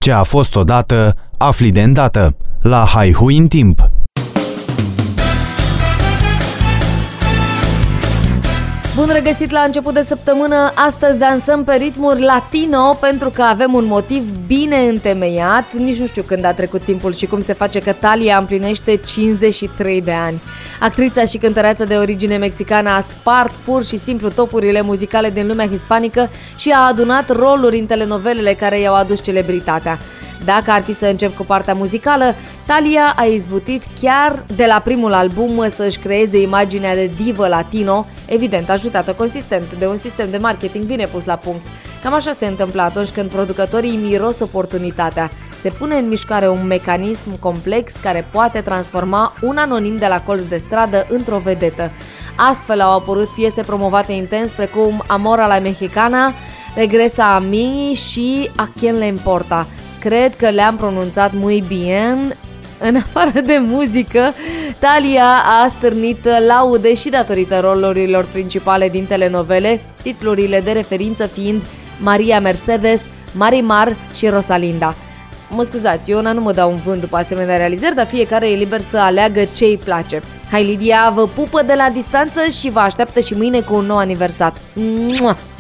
Ce a fost odată, afli de îndată. La Haihui în timp. Bun regăsit la început de săptămână. Astăzi dansăm pe ritmuri latino pentru că avem un motiv bine întemeiat. Nici nu știu când a trecut timpul și cum se face că Thalia împlinește 53 de ani. Actrița și cântăreața de origine mexicană a spart pur și simplu topurile muzicale din lumea hispanică și a adunat roluri în telenovelele care i-au adus celebritatea. Dacă ar fi să încep cu partea muzicală, Thalia a izbutit chiar de la primul album să-și creeze imaginea de divă latino, evident ajutată consistent de un sistem de marketing bine pus la punct. Cam așa se întâmplă atunci când producătorii miros oportunitatea. Se pune în mișcare un mecanism complex care poate transforma un anonim de la colț de stradă într-o vedetă. Astfel au apărut piese promovate intens precum Amor a la Mexicana, Regresa a mí și A quien le importa. Cred că le-am pronunțat muy bien. În afară de muzică, Thalia a stârnit laude și datorită rolurilor principale din telenovele, titlurile de referință fiind Maria Mercedes, Marimar și Rosalinda. Mă scuzați, eu nu mă dau un vânt după asemenea realizări, dar fiecare e liber să aleagă ce îi place. Hai, Lidia vă pupă de la distanță și vă așteaptă și mâine cu un nou aniversat. Mua!